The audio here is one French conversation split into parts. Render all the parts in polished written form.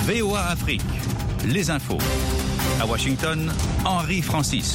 VOA Afrique, les infos. À Washington, Henri Francisque.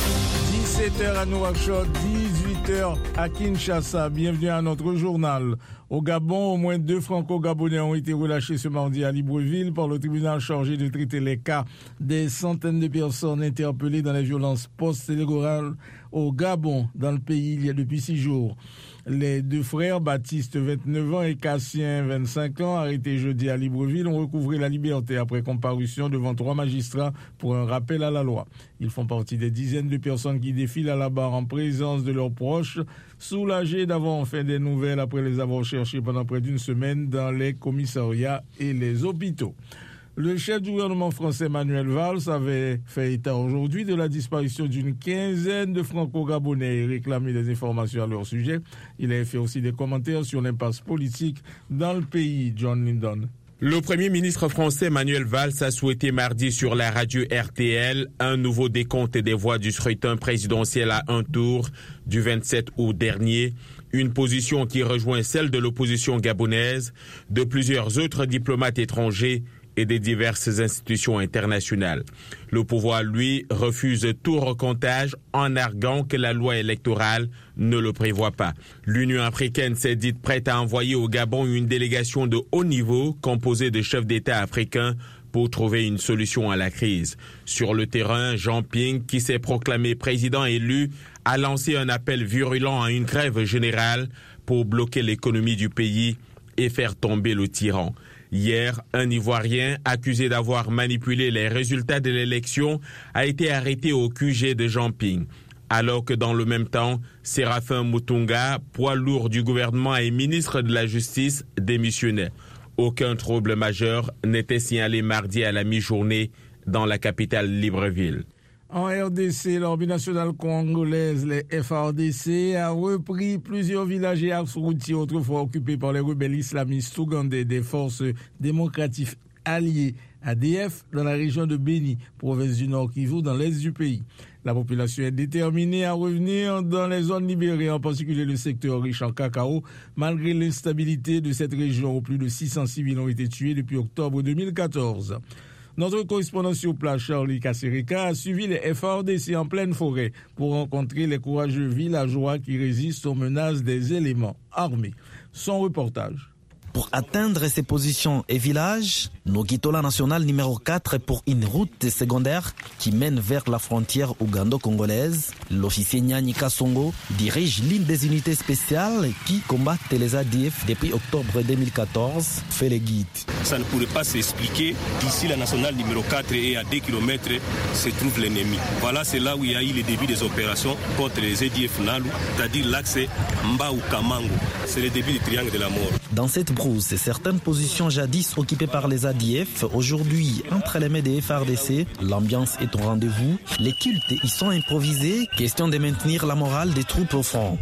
17h à Nouakchott, 18h à Kinshasa. Bienvenue à notre journal. Au Gabon, au moins 2 Franco-Gabonais ont été relâchés ce mardi à Libreville par le tribunal chargé de traiter les cas des centaines de personnes interpellées dans les violences post-électorales au Gabon, dans le pays, il y a depuis 6 jours. Les 2 frères, Baptiste, 29 ans, et Cassien, 25 ans, arrêtés jeudi à Libreville, ont recouvré la liberté après comparution devant 3 magistrats pour un rappel à la loi. Ils font partie des dizaines de personnes qui défilent à la barre en présence de leurs proches, soulagés d'avoir enfin des nouvelles après les avoir cherchés pendant près d'une semaine dans les commissariats et les hôpitaux. Le chef du gouvernement français Manuel Valls avait fait état aujourd'hui de la disparition d'une quinzaine de Franco-Gabonais et réclamé des informations à leur sujet. Il a fait aussi des commentaires sur l'impasse politique dans le pays. John Lindon. Le Premier ministre français Manuel Valls a souhaité mardi sur la radio RTL un nouveau décompte des voix du scrutin présidentiel à un tour du 27 août dernier, une position qui rejoint celle de l'opposition gabonaise, de plusieurs autres diplomates étrangers et des diverses institutions internationales. Le pouvoir, lui, refuse tout recomptage en arguant que la loi électorale ne le prévoit pas. L'Union africaine s'est dite prête à envoyer au Gabon une délégation de haut niveau composée de chefs d'État africains pour trouver une solution à la crise. Sur le terrain, Jean Ping, qui s'est proclamé président élu, a lancé un appel virulent à une grève générale pour bloquer l'économie du pays et faire tomber le tyran. Hier, un Ivoirien accusé d'avoir manipulé les résultats de l'élection a été arrêté au QG de Jean Ping. Alors que dans le même temps, Séraphin Mutunga, poids lourd du gouvernement et ministre de la Justice, démissionnait. Aucun trouble majeur n'était signalé mardi à la mi-journée dans la capitale Libreville. En RDC, l'armée nationale congolaise, les FARDC, a repris plusieurs villages et axes routiers autrefois occupés par les rebelles islamistes ougandais des forces démocratiques alliées ADF dans la région de Beni, province du Nord Kivu, dans l'est du pays. La population est déterminée à revenir dans les zones libérées, en particulier le secteur riche en cacao, malgré l'instabilité de cette région où plus de 600 civils ont été tués depuis octobre 2014. Notre correspondant sur place, Charlie Kasserika, a suivi les FARDC en pleine forêt pour rencontrer les courageux villageois qui résistent aux menaces des éléments armés. Son reportage. Pour atteindre ces positions et villages, nous quittons la nationale numéro 4 pour une route secondaire qui mène vers la frontière ougando-congolaise. L'officier Nyani Kasongo dirige l'une des unités spéciales qui combattent les ADF depuis octobre 2014. Fait les guides. Ça ne pourrait pas s'expliquer. D'ici la nationale numéro 4 et à 2 km se trouve l'ennemi. Voilà, c'est là où il y a eu le début des opérations contre les ADF Nalu, c'est-à-dire l'axe Mbaou-Kamango. C'est le début du triangle de la mort. Dans cette brousse, certaines positions jadis occupées par les ADF, aujourd'hui entre les mains des FARDC, l'ambiance est au rendez-vous, les cultes y sont improvisés, question de maintenir la morale des troupes au front.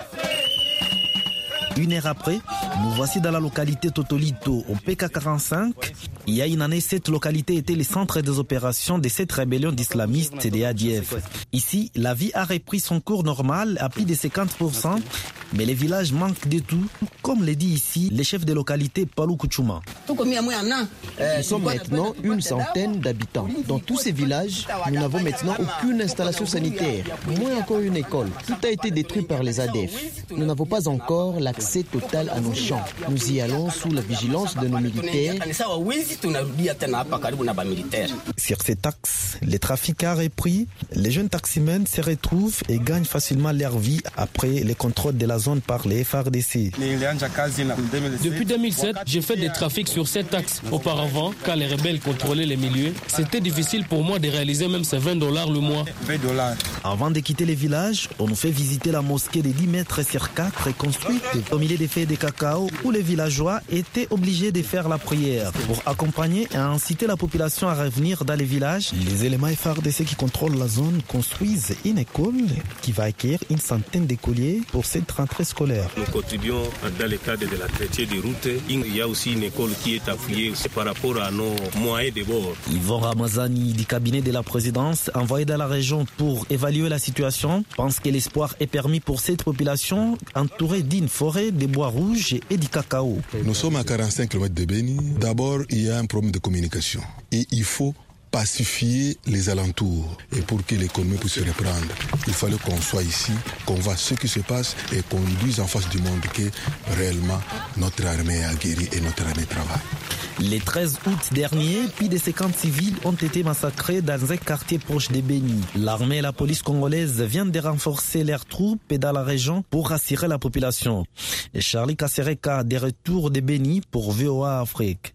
Une heure après, nous voici dans la localité Totolito, au PK45. Il y a une année, cette localité était le centre des opérations de cette rébellion d'islamistes et des ADF. Ici, la vie a repris son cours normal à plus de 50%, mais les villages manquent de tout, comme le dit ici le chef de localité Palou Kouchouma. Nous sommes maintenant une centaine d'habitants. Dans tous ces villages, nous n'avons maintenant aucune installation sanitaire, moins encore une école. Tout a été détruit par les ADF. Nous n'avons pas encore l'accès total à nos champs. Nous y allons sous la vigilance de nos militaires. Sur ces taxes, le trafic a repris, les jeunes taximens se retrouvent et gagnent facilement leur vie après les contrôles de la zone par les FARDC. Depuis 2007, j'ai fait des trafics sur cet axe. Auparavant, quand les rebelles contrôlaient les milieux, c'était difficile pour moi de réaliser même ces $20 le mois. Avant de quitter les villages, on nous fait visiter la mosquée de 10 mètres sur 4 construite au milieu des feuilles de cacao où les villageois étaient obligés de faire la prière. Pour accompagner et inciter la population à revenir dans les villages, les éléments FARDC qui contrôlent la zone construisent une école qui va accueillir une centaine d'écoliers pour cette 30 rentrée scolaire. Nous contribuons dans le cadre de l'entretien des routes. Il y a aussi une école qui est appuyée par rapport à nos moyens de bord. Yvon Ramazani du cabinet de la présidence envoyé dans la région pour évaluer la situation pense que l'espoir est permis pour cette population entourée d'une forêt, des bois rouges et du cacao. Nous sommes à 45 km de Beni. D'abord, il y a un problème de communication et il faut pacifier les alentours. Et pour que l'économie puisse se reprendre, il fallait qu'on soit ici, qu'on voit ce qui se passe et qu'on dise en face du monde que réellement notre armée a guéri et notre armée travaille. Le 13 août dernier, plus de 50 civils ont été massacrés dans un quartier proche de Beni. L'armée et la police congolaise viennent de renforcer leurs troupes dans la région pour rassurer la population. Et Charlie Kassereka, de retour de Beni pour VOA Afrique.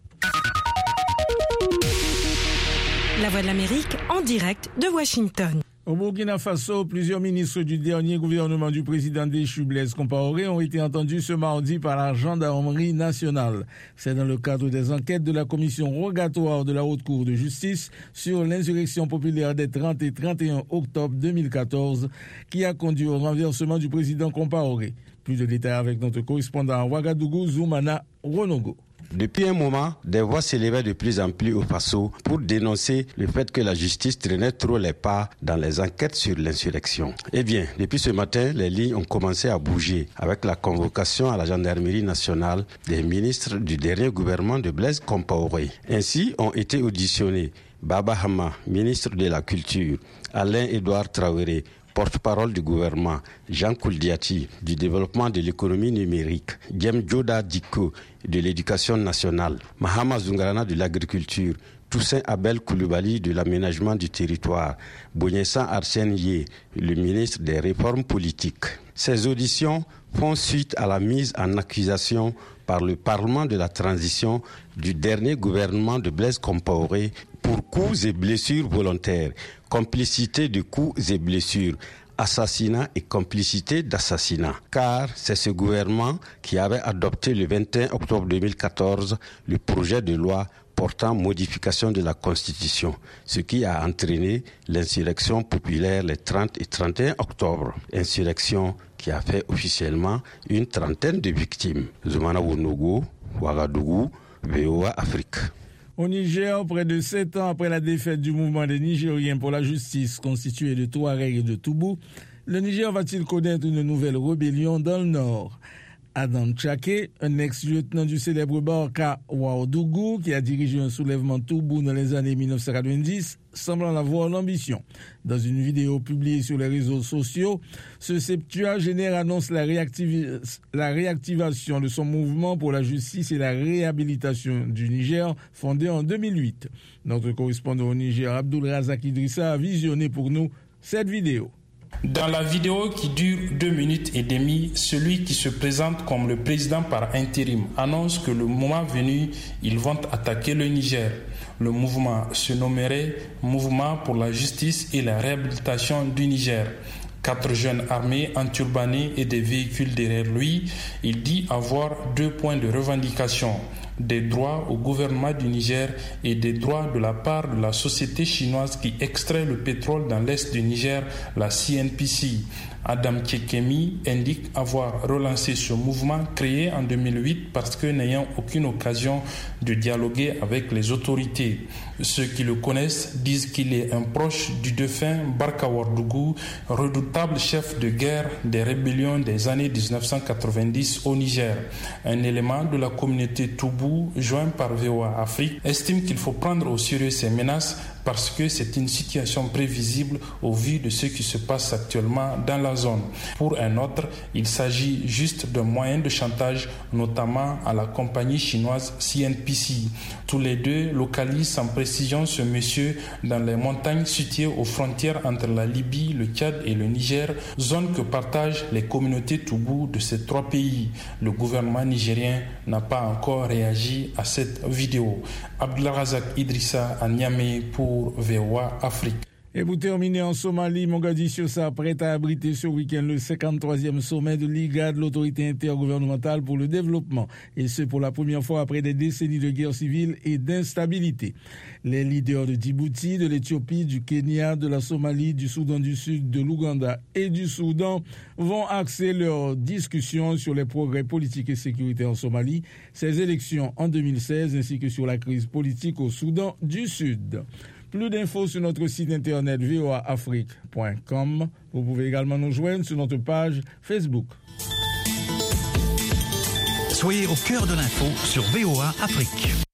La Voix de l'Amérique en direct de Washington. Au Burkina Faso, plusieurs ministres du dernier gouvernement du président déchu Blaise Compaoré ont été entendus ce mardi par la gendarmerie nationale. C'est dans le cadre des enquêtes de la commission rogatoire de la Haute Cour de justice sur l'insurrection populaire des 30 et 31 octobre 2014 qui a conduit au renversement du président Compaoré. Plus de détails avec notre correspondant à Ouagadougou, Zoumana Ronogo. Depuis un moment, des voix s'élevaient de plus en plus au Faso pour dénoncer le fait que la justice traînait trop les pas dans les enquêtes sur l'insurrection. Eh bien, depuis ce matin, les lignes ont commencé à bouger avec la convocation à la gendarmerie nationale des ministres du dernier gouvernement de Blaise Compaoré. Ainsi ont été auditionnés Baba Hama, ministre de la Culture, Alain-Édouard Traoré, porte-parole du gouvernement, Jean Kouldiati, du développement de l'économie numérique, Djem Djoda Diko, de l'éducation nationale, Mahama Zungarana de l'agriculture, Toussaint Abel Koulibaly de l'aménagement du territoire, Bounessan Arsène Yé, le ministre des réformes politiques. Ces auditions font suite à la mise en accusation par le Parlement de la transition du dernier gouvernement de Blaise Compaoré pour coups et blessures volontaires, complicité de coups et blessures, assassinat et complicité d'assassinat. Car c'est ce gouvernement qui avait adopté le 21 octobre 2014 le projet de loi portant modification de la Constitution, ce qui a entraîné l'insurrection populaire les 30 et 31 octobre. Insurrection qui a fait officiellement une trentaine de victimes. Zoumana Wonogo, Ouagadougou, VOA Afrique. Au Niger, près de 7 ans après la défaite du mouvement des Nigériens pour la justice constitué de Touaregs et de Toubou, le Niger va-t-il connaître une nouvelle rébellion dans le nord? Adam Tchake, un ex-lieutenant du célèbre Barka Ouagadougou qui a dirigé un soulèvement Toubou dans les années 1990, semble en avoir l'ambition. Dans une vidéo publiée sur les réseaux sociaux, ce septuagénaire annonce la réactivation de son mouvement pour la justice et la réhabilitation du Niger, fondé en 2008. Notre correspondant au Niger, Abdul Razak Idrissa, a visionné pour nous cette vidéo. Dans la vidéo qui dure 2 minutes et demie, celui qui se présente comme le président par intérim annonce que le moment venu, ils vont attaquer le Niger. Le mouvement se nommerait Mouvement pour la justice et la réhabilitation du Niger. 4 jeunes armés, enturbanés et des véhicules derrière lui, il dit avoir 2 points de revendication. Des droits au gouvernement du Niger et des droits de la part de la société chinoise qui extrait le pétrole dans l'est du Niger, la CNPC. Adam Tchekemi indique avoir relancé ce mouvement créé en 2008 parce que n'ayant aucune occasion de dialoguer avec les autorités. Ceux qui le connaissent disent qu'il est un proche du défunt Barka Ouagadougou, redoutable chef de guerre des rébellions des années 1990 au Niger. Un élément de la communauté Toubou, joint par VOA Afrique, estime qu'il faut prendre au sérieux ces menaces parce que c'est une situation prévisible au vu de ce qui se passe actuellement dans la zone. Pour un autre, il s'agit juste d'un moyen de chantage, notamment à la compagnie chinoise CNPC. Tous les deux localisent sans précision ce monsieur dans les montagnes situées aux frontières entre la Libye, le Tchad et le Niger, zone que partagent les communautés Toubou de ces 3 pays. Le gouvernement nigérien n'a pas encore réagi à cette vidéo. Abdullah Razak Idrissa à Niamey pour VOA Afrique. Et pour terminer en Somalie, Mogadiscio s'apprête à abriter ce week-end le 53e sommet de l'IGAD, l'autorité intergouvernementale pour le développement, et ce pour la première fois après des décennies de guerre civile et d'instabilité. Les leaders de Djibouti, de l'Éthiopie, du Kenya, de la Somalie, du Soudan du Sud, de l'Ouganda et du Soudan vont axer leurs discussions sur les progrès politiques et sécuritaires en Somalie, ses élections en 2016 ainsi que sur la crise politique au Soudan du Sud. Plus d'infos sur notre site internet voaafrique.com. Vous pouvez également nous joindre sur notre page Facebook. Soyez au cœur de l'info sur VOA Afrique.